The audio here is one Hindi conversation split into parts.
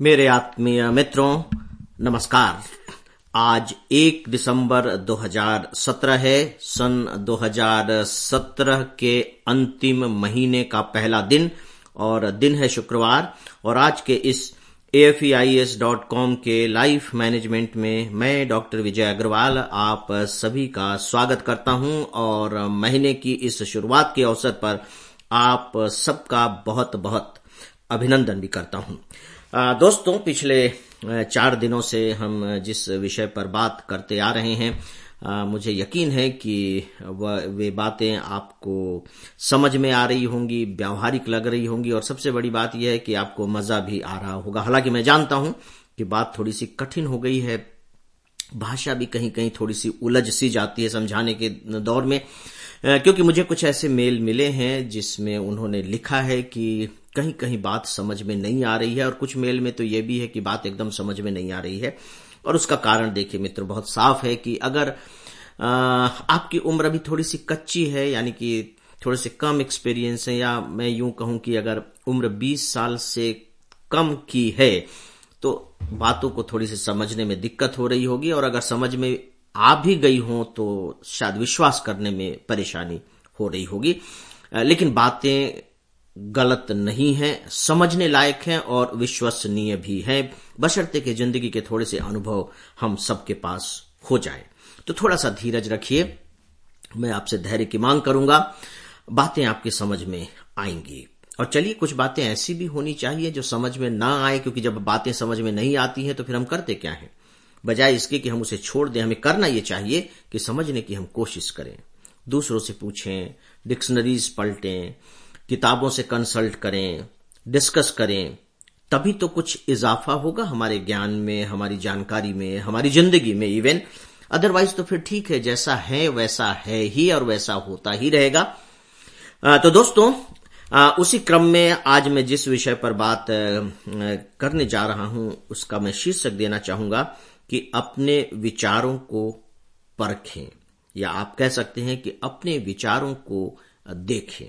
मेरे आत्मीय मित्रों, नमस्कार। आज 1 दिसंबर 2017 है। सन 2017 के अंतिम महीने का पहला दिन और दिन है शुक्रवार। और आज के इस AFEIS.com के लाइफ मैनेजमेंट में मैं डॉक्टर विजय अग्रवाल आप सभी का स्वागत करता हूं और महीने की इस शुरुआत के अवसर पर आप सबका बहुत बहुत अभिनंदन भी करता हूं। दोस्तों, पिछले 4 दिनों से हम जिस विषय पर बात करते आ रहे हैं, मुझे यकीन है कि वे बातें आपको समझ में आ रही होंगी, व्यावहारिक लग रही होंगी और सबसे बड़ी बात यह है कि आपको मजा भी आ रहा होगा। हालांकि मैं जानता हूं कि बात थोड़ी सी कठिन हो गई है, भाषा भी कहीं कहीं थोड़ी सी उलझ सी जाती है समझाने के दौर में, क्योंकि मुझे कुछ ऐसे मेल मिले हैं जिसमें उन्होंने लिखा है कि कहीं कहीं बात समझ में नहीं आ रही है और कुछ मेल में तो ये भी है कि बात एकदम समझ में नहीं आ रही है। और उसका कारण देखिए मित्र, बहुत साफ है कि अगर आपकी उम्र अभी थोड़ी सी कच्ची है, यानी कि थोड़े से कम एक्सपीरियंस है, या मैं यूं कहूं कि अगर उम्र 20 साल से कम की है तो बातों को थोड़ी सी समझने में दिक्कत हो रही होगी, और अगर समझ में आ भी गई हो तो शायद विश्वास करने में परेशानी हो रही होगी। लेकिन बातें गलत नहीं है, समझने लायक हैं और विश्वसनीय भी है, बशर्ते कि जिंदगी के थोड़े से अनुभव हम सबके पास हो जाए। तो थोड़ा सा धीरज रखिए, मैं आपसे धैर्य की मांग करूंगा, बातें आपकी समझ में आएंगी। और चलिए, कुछ बातें ऐसी भी होनी चाहिए जो समझ में ना आए, क्योंकि जब बातें समझ में नहीं आती हैं तो फिर हम करते क्या हैं? बजाय इसके कि हम उसे छोड़ दें, हमें करना यह चाहिए कि समझने की हम कोशिश करें, दूसरों से पूछें, डिक्शनरीज पलटें, किताबों से कंसल्ट करें, डिस्कस करें, तभी तो कुछ इजाफा होगा हमारे ज्ञान में, हमारी जानकारी में, हमारी जिंदगी में इवन। अदरवाइज तो फिर ठीक है, जैसा है वैसा है ही और वैसा होता ही रहेगा। तो दोस्तों, उसी क्रम में आज मैं जिस विषय पर बात करने जा रहा हूं उसका मैं शीर्षक देना चाहूंगा कि अपने विचारों को परखें, या आप कह सकते हैं कि अपने विचारों को देखें,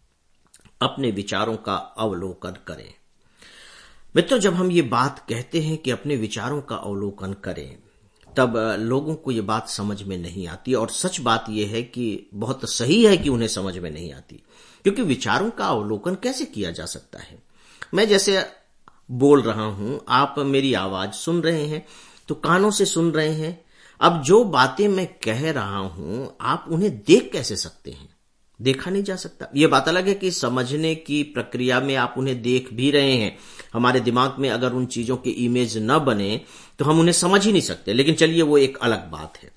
अपने विचारों का अवलोकन करें। मित्रों, जब हम ये बात कहते हैं कि अपने विचारों का अवलोकन करें, तब लोगों को ये बात समझ में नहीं आती, और सच बात यह है कि बहुत सही है कि उन्हें समझ में नहीं आती, क्योंकि विचारों का अवलोकन कैसे किया जा सकता है? मैं जैसे बोल रहा हूं, आप मेरी आवाज सुन रहे हैं तो कानों से सुन रहे हैं। अब जो बातें मैं कह रहा हूं, आप उन्हें देख कैसे सकते हैं? देखा नहीं जा सकता। ये बात अलग है कि समझने की प्रक्रिया में आप उन्हें देख भी रहे हैं। हमारे दिमाग में अगर उन चीजों के इमेज न बने तो हम उन्हें समझ ही नहीं सकते, लेकिन चलिए वो एक अलग बात है।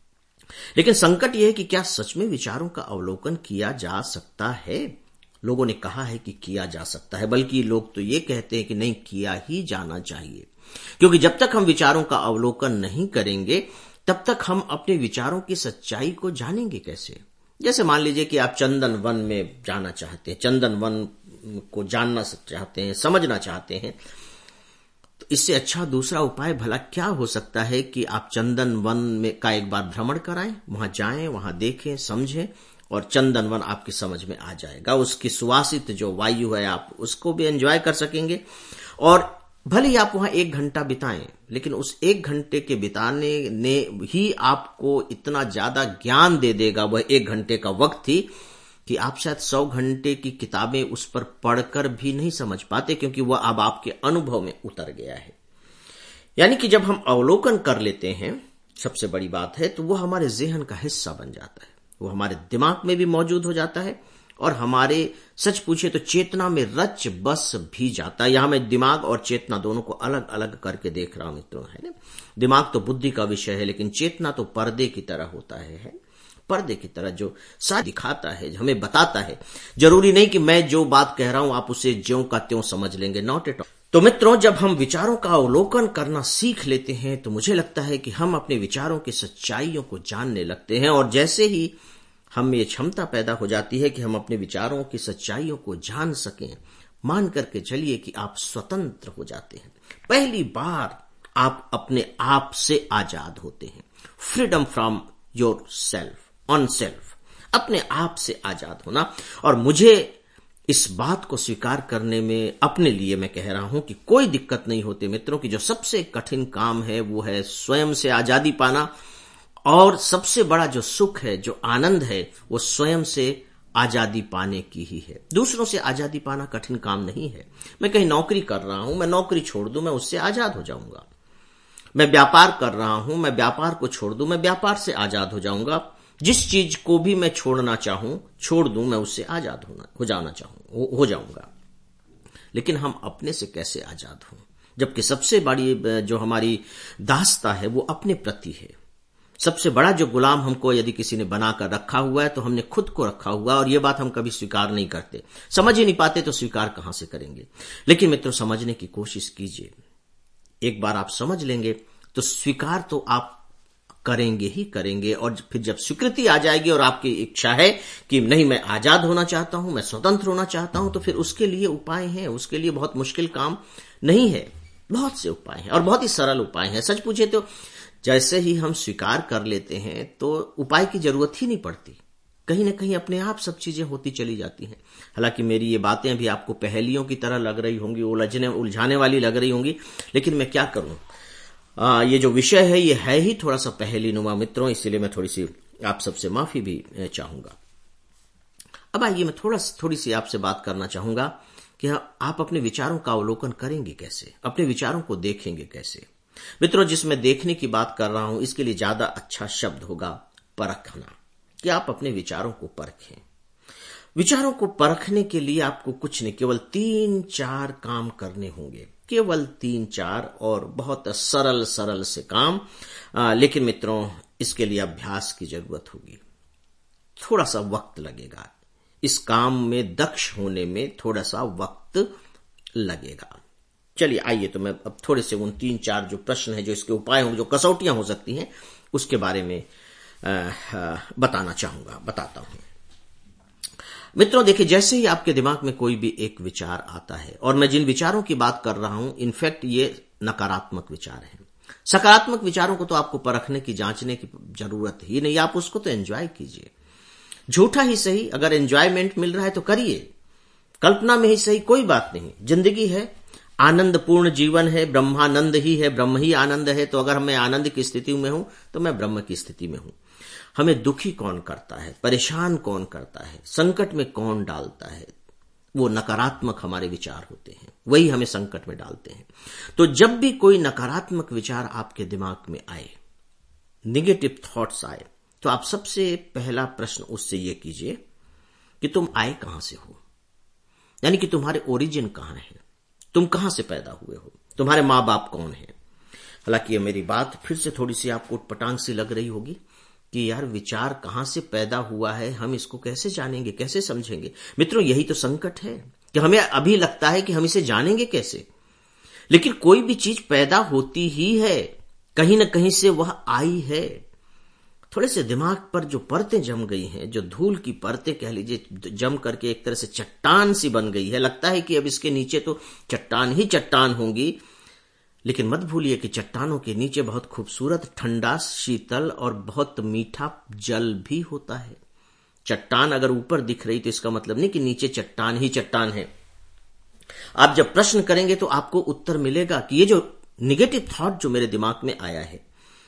लेकिन संकट यह है कि क्या सच में विचारों का अवलोकन किया जा सकता है? लोगों ने कहा है कि किया जा सकता है, बल्कि लोग तो ये कहते हैं कि नहीं, किया ही जाना चाहिए, क्योंकि जब तक हम विचारों का अवलोकन नहीं करेंगे तब तक हम अपने विचारों की सच्चाई को जानेंगे कैसे? जैसे मान लीजिए कि आप चंदन वन में जाना चाहते हैं, चंदन वन को जानना चाहते हैं, समझना चाहते हैं, तो इससे अच्छा दूसरा उपाय भला क्या हो सकता है कि आप चंदन वन में का एक बार भ्रमण कराएं, वहां जाएं, वहां देखें, समझें, और चंदन वन आपकी समझ में आ जाएगा। उसकी सुवासित जो वायु है आप उसको भी एंजॉय कर सकेंगे, और भले ही आप वहां 1 घंटा बिताएं, लेकिन उस 1 घंटे के बिताने ने ही आपको इतना ज्यादा ज्ञान दे देगा, वह 1 घंटे का वक्त ही, कि आप शायद 100 घंटे की किताबें उस पर पढ़कर भी नहीं समझ पाते, क्योंकि वह अब आपके अनुभव में उतर गया है। यानी कि जब हम अवलोकन कर लेते हैं, सबसे बड़ी बात है, तो वह हमारे ज़हन का हिस्सा बन जाता है, वो हमारे दिमाग में भी मौजूद हो जाता है, और हमारे सच पूछे तो चेतना में रच बस भी जाता है। यहां मैं दिमाग और चेतना दोनों को अलग अलग करके देख रहा हूं मित्रों, है ना। दिमाग तो बुद्धि का विषय है, लेकिन चेतना तो पर्दे की तरह होता है, पर्दे की तरह जो साथ दिखाता है, हमें बताता है। जरूरी नहीं कि मैं जो बात कह रहा हूं आप उसे ज्यों का त्यों समझ लेंगे, नॉट एट ऑल। तो मित्रों, जब हम विचारों का अवलोकन करना सीख लेते हैं तो मुझे लगता है कि हम अपने विचारों की सच्चाइयों को जानने लगते हैं, और जैसे ही हम में ये क्षमता पैदा हो जाती है कि हम अपने विचारों की सच्चाइयों को जान सकें, मान करके चलिए कि आप स्वतंत्र हो जाते हैं। पहली बार आप अपने आप से आजाद होते हैं। Freedom from your self, own self, अपने आप से आजाद होना। और मुझे इस बात को स्वीकार करने में अपने लिए मैं कह रहा हूं कि कोई दिक्कत नहीं होती मित्रों, कि जो सबसे कठिन काम है वो है स्वयं से आजादी पाना, और सबसे बड़ा जो सुख है, जो आनंद है, वो स्वयं से आजादी पाने की ही है। दूसरों से आजादी पाना कठिन काम नहीं है। मैं कहीं नौकरी कर रहा हूं, मैं नौकरी छोड़ दूं, मैं उससे आजाद हो जाऊंगा। मैं व्यापार कर रहा हूं, मैं व्यापार को छोड़ दूं, मैं व्यापार से आजाद हो जाऊंगा। जिस चीज को भी मैं छोड़ना चाहूं, छोड़ दूं, मैं उससे आजाद हो जाऊंगा। लेकिन हम अपने से कैसे आजाद हों, जबकि सबसे बड़ी जो हमारी दास्ता है वो अपने प्रति है। सबसे बड़ा जो गुलाम हमको यदि किसी ने बनाकर रखा हुआ है तो हमने खुद को रखा हुआ, और ये बात हम कभी स्वीकार नहीं करते। समझ ही नहीं पाते तो स्वीकार कहां से करेंगे। लेकिन मित्रों, समझने की कोशिश कीजिए। एक बार आप समझ लेंगे तो स्वीकार तो आप करेंगे ही करेंगे, और फिर जब स्वीकृति आ जाएगी और आपकी इच्छा है कि नहीं, मैं आजाद होना चाहता हूं, मैं स्वतंत्र होना चाहता हूं, तो फिर उसके लिए उपाय हैं। उसके लिए बहुत मुश्किल काम नहीं है, बहुत से उपाय हैं और बहुत ही सरल उपाय हैं। सच पूछे तो जैसे ही हम स्वीकार कर लेते हैं तो उपाय की जरूरत ही नहीं पड़ती। कहीं ना कहीं अपने आप सब चीजें होती चली जाती हैं। हालांकि मेरी ये बातें अभी आपको पहेलियों की तरह लग रही होंगी, उलझाने वाली लग रही होंगी, लेकिन मैं क्या करूं। ये जो विषय है ये है ही थोड़ा सा पहेली नुमा मित्रों, इसीलिए मैं थोड़ी सी आप सबसे माफी भी चाहूंगा। अब आइए मैं थोड़ी सी आपसे बात करना चाहूंगा कि आप अपने विचारों का अवलोकन करेंगे कैसे, अपने विचारों को देखेंगे कैसे। मित्रों, जिसमें देखने की बात कर रहा हूं इसके लिए ज्यादा अच्छा शब्द होगा परखना, कि आप अपने विचारों को परखें। विचारों को परखने के लिए आपको कुछ नहीं, केवल 3-4 काम करने होंगे, केवल 3-4, और बहुत सरल सरल से काम। लेकिन मित्रों, इसके लिए अभ्यास की जरूरत होगी, थोड़ा सा वक्त लगेगा। इस काम में दक्ष होने में थोड़ा सा वक्त लगेगा। चलिए आइए, तो मैं अब थोड़े से उन 3-4 जो प्रश्न है, जो इसके उपाय होंगे, जो कसौटियां हो सकती हैं, उसके बारे में बताता हूं। मित्रों देखिए, जैसे ही आपके दिमाग में कोई भी एक विचार आता है, और मैं जिन विचारों की बात कर रहा हूं इनफैक्ट ये नकारात्मक विचार हैं। सकारात्मक विचारों को तो आपको परखने की, जांचने की जरूरत ही नहीं, आप उसको तो एंजॉय कीजिए। झूठा ही सही, अगर एंजॉयमेंट मिल रहा है तो करिए, कल्पना में ही सही, कोई बात नहीं। जिंदगी है, आनंदपूर्ण जीवन है, ब्रह्मानंद ही है, ब्रह्म ही आनंद है। तो अगर मैं आनंद की स्थिति में हूं तो मैं ब्रह्म की स्थिति में हूं। हमें दुखी कौन करता है, परेशान कौन करता है, संकट में कौन डालता है, वो नकारात्मक हमारे विचार होते हैं, वही हमें संकट में डालते हैं। तो जब भी कोई नकारात्मक विचार आपके दिमाग में आए, निगेटिव थॉट्स आए, तो आप सबसे पहला प्रश्न उससे ये कीजिए कि तुम आए कहां से हो, यानी कि तुम्हारे ओरिजिन कहां है, तुम कहां से पैदा हुए हो, तुम्हारे मां बाप कौन है। हालांकि ये मेरी बात फिर से थोड़ी सी आपको उटपटांग सी लग रही होगी कि यार विचार कहां से पैदा हुआ है, हम इसको कैसे जानेंगे, कैसे समझेंगे। मित्रों, यही तो संकट है कि हमें अभी लगता है कि हम इसे जानेंगे कैसे। लेकिन कोई भी चीज पैदा होती ही है, कहीं ना कहीं से वह आई है। थोड़े से दिमाग पर जो परतें जम गई हैं, जो धूल की परतें कह लीजिए, जम करके एक तरह से चट्टान सी बन गई है। लगता है कि अब इसके नीचे तो चट्टान ही चट्टान होंगी, लेकिन मत भूलिए कि चट्टानों के नीचे बहुत खूबसूरत, ठंडा, शीतल और बहुत मीठा जल भी होता है। चट्टान अगर ऊपर दिख रही तो इसका मतलब नहीं कि नीचे चट्टान ही चट्टान है। आप जब प्रश्न करेंगे तो आपको उत्तर मिलेगा कि ये जो निगेटिव थॉट जो मेरे दिमाग में आया है,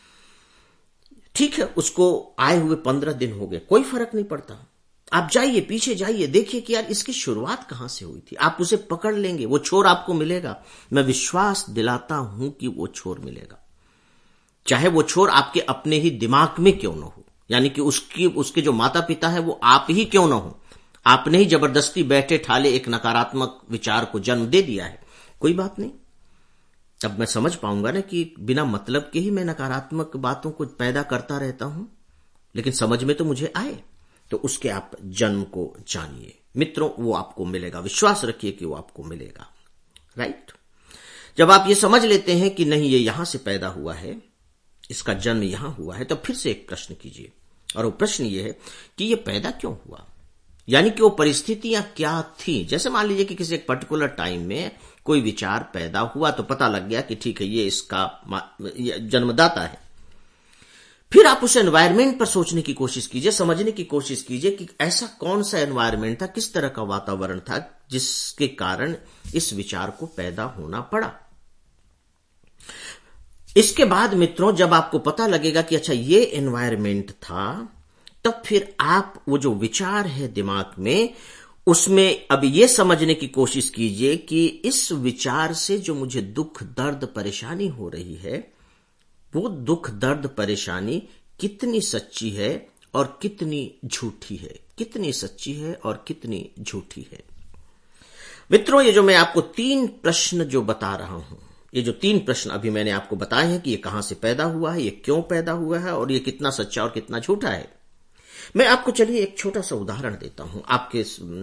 ठीक है, उसको आए हुए 15 दिन हो गए, कोई फर्क नहीं पड़ता। आप जाइए, पीछे जाइए, देखिए कि यार इसकी शुरुआत कहां से हुई थी। आप उसे पकड़ लेंगे, वो छोर आपको मिलेगा। मैं विश्वास दिलाता हूं कि वो छोर मिलेगा, चाहे वो छोर आपके अपने ही दिमाग में क्यों ना हो, यानी कि उसके जो माता पिता है वो आप ही क्यों ना हो। आपने ही जबरदस्ती बैठे ठाले एक नकारात्मक विचार को जन्म दे दिया है, कोई बात नहीं। तब मैं समझ पाऊंगा ना कि बिना मतलब के ही मैं नकारात्मक बातों को पैदा करता रहता हूं, लेकिन समझ में तो मुझे आए। तो उसके आप जन्म को जानिए मित्रों, वो आपको मिलेगा, विश्वास रखिए कि वो आपको मिलेगा। राइट। जब आप ये समझ लेते हैं कि नहीं, ये यहां से पैदा हुआ है, इसका जन्म यहां हुआ है, तो फिर से एक प्रश्न कीजिए, और वो प्रश्न ये है कि ये पैदा क्यों हुआ, यानी कि वो परिस्थितियां क्या थी। जैसे मान लीजिए कि किसी एक पर्टिकुलर टाइम में कोई विचार पैदा हुआ, तो पता लग गया कि ठीक है, ये इसका जन्मदाता है। फिर आप उस एनवायरमेंट पर सोचने की कोशिश कीजिए, समझने की कोशिश कीजिए कि ऐसा कौन सा एनवायरमेंट था, किस तरह का वातावरण था जिसके कारण इस विचार को पैदा होना पड़ा। इसके बाद मित्रों, जब आपको पता लगेगा कि अच्छा ये एनवायरमेंट था, तब फिर आप वो जो विचार है दिमाग में, उसमें अब ये समझने की कोशिश कीजिए कि इस विचार से जो मुझे दुख दर्द परेशानी हो रही है, वो दुख दर्द परेशानी कितनी सच्ची है और कितनी झूठी है, कितनी सच्ची है और कितनी झूठी है। मित्रों, ये जो मैं आपको 3 प्रश्न जो बता रहा हूं, ये जो 3 प्रश्न अभी मैंने आपको बताए हैं कि ये कहां से पैदा हुआ है, ये क्यों पैदा हुआ है और ये कितना सच्चा और कितना झूठा है, मैं आपको चलिए एक छोटा सा उदाहरण देता हूं आपके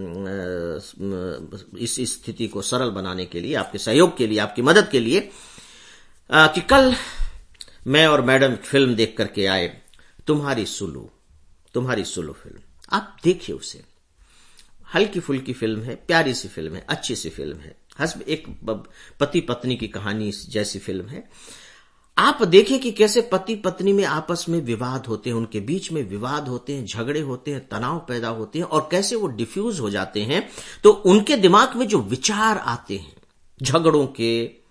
इस स्थिति को सरल बनाने के लिए, आपके सहयोग के लिए, आपकी मदद के लिए, कि कल मैं और मैडम फिल्म देख करके आए, तुम्हारी सुलू फिल्म। आप देखिए उसे, हल्की फुल्की फिल्म है, प्यारी सी फिल्म है, अच्छी सी फिल्म है, एक पति पत्नी की कहानी जैसी फिल्म है। आप देखिए कि कैसे पति पत्नी में आपस में विवाद होते हैं, उनके बीच में विवाद होते हैं, झगड़े होते हैं, तनाव पैदा होते हैं और कैसे वो डिफ्यूज हो जाते हैं। तो उनके दिमाग में जो विचार आते हैं झगड़ों के,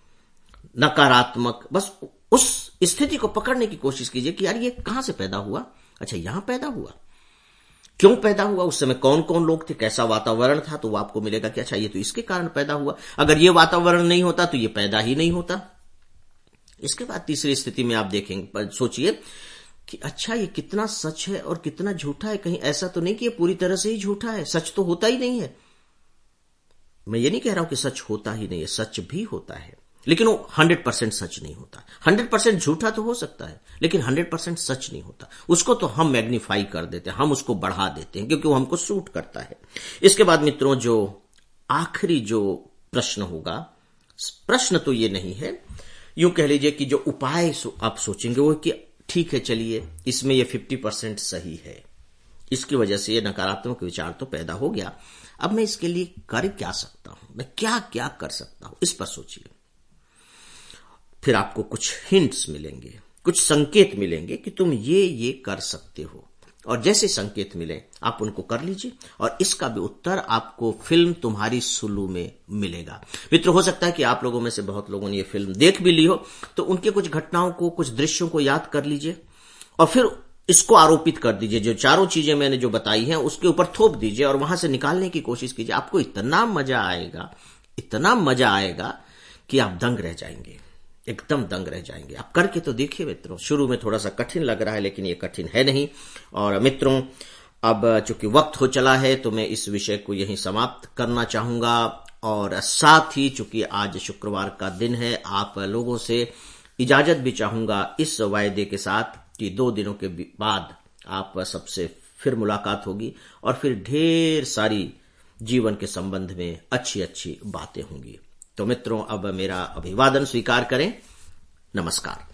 नकारात्मक, बस उस स्थिति को पकड़ने की कोशिश कीजिए कि यार ये कहां से पैदा हुआ, अच्छा यहां पैदा हुआ, क्यों पैदा हुआ, उस समय कौन कौन लोग थे, कैसा वातावरण था, तो वो आपको मिलेगा कि अच्छा ये तो इसके कारण पैदा हुआ, अगर ये वातावरण नहीं होता तो ये पैदा ही नहीं होता। इसके बाद तीसरी स्थिति में आप देखेंगे, सोचिए कि अच्छा ये कितना सच है और कितना झूठा है, कहीं ऐसा तो नहीं कि ये पूरी तरह से ही झूठा है, सच तो होता ही नहीं है। मैं ये नहीं कह रहा हूं कि सच होता ही नहीं है, सच भी होता है, लेकिन वो 100% सच नहीं होता। 100% झूठा तो हो सकता है, लेकिन 100% सच नहीं होता। उसको तो हम मैग्नीफाई कर देते हैं, हम उसको बढ़ा देते हैं क्योंकि वो हमको सूट करता है। इसके बाद मित्रों, जो आखिरी जो प्रश्न होगा, प्रश्न तो ये नहीं है, यूं कह लीजिए कि जो उपाय आप सोचेंगे वो कि ठीक है, चलिए इसमें ये 50% सही है, इसकी वजह से ये नकारात्मक विचार तो पैदा हो गया, अब मैं इसके लिए कर क्या सकता हूं, मैं क्या क्या कर सकता हूं, इस पर सोचिए। फिर आपको कुछ हिंट्स मिलेंगे, कुछ संकेत मिलेंगे कि तुम ये कर सकते हो, और जैसे संकेत मिले आप उनको कर लीजिए और इसका भी उत्तर आपको फिल्म तुम्हारी सुलू में मिलेगा। मित्रों, हो सकता है कि आप लोगों में से बहुत लोगों ने ये फिल्म देख भी ली हो, तो उनके कुछ घटनाओं को, कुछ दृश्यों को याद कर लीजिए और फिर इसको आरोपित कर दीजिए, जो 4 चीजें मैंने जो बताई हैं उसके ऊपर थोप दीजिए और वहां से निकालने की कोशिश कीजिए। आपको इतना मजा आएगा, इतना मजा आएगा कि आप दंग रह जाएंगे, एकदम दंग रह जाएंगे। आप करके तो देखिए मित्रों, शुरू में थोड़ा सा कठिन लग रहा है लेकिन ये कठिन है नहीं। और मित्रों, अब चूंकि वक्त हो चला है तो मैं इस विषय को यहीं समाप्त करना चाहूंगा, और साथ ही चूंकि आज शुक्रवार का दिन है, आप लोगों से इजाजत भी चाहूंगा इस वायदे के साथ कि 2 दिनों के बाद आप सबसे फिर मुलाकात होगी और फिर ढेर सारी जीवन के संबंध में अच्छी अच्छी बातें होंगी। तो मित्रों, अब मेरा अभिवादन स्वीकार करें। नमस्कार।